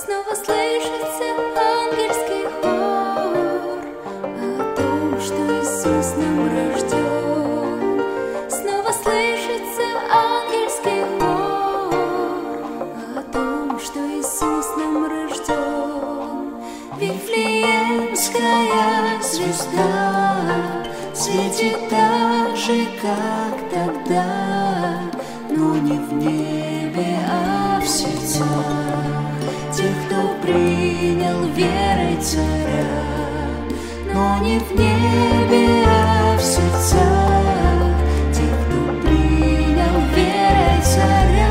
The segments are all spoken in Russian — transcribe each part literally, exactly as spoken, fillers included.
Снова слышится ангельский хор о том, что Иисус нам рожден. Снова слышится ангельский хор о том, что Иисус нам рожден. Вифлеемская звезда светит так же, как тогда, но не в небе, а в сердцах тех, кто принял верой царя. Но не в небе, а в сердцах тех, кто принял верой царя.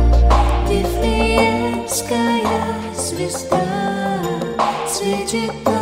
Звезда светит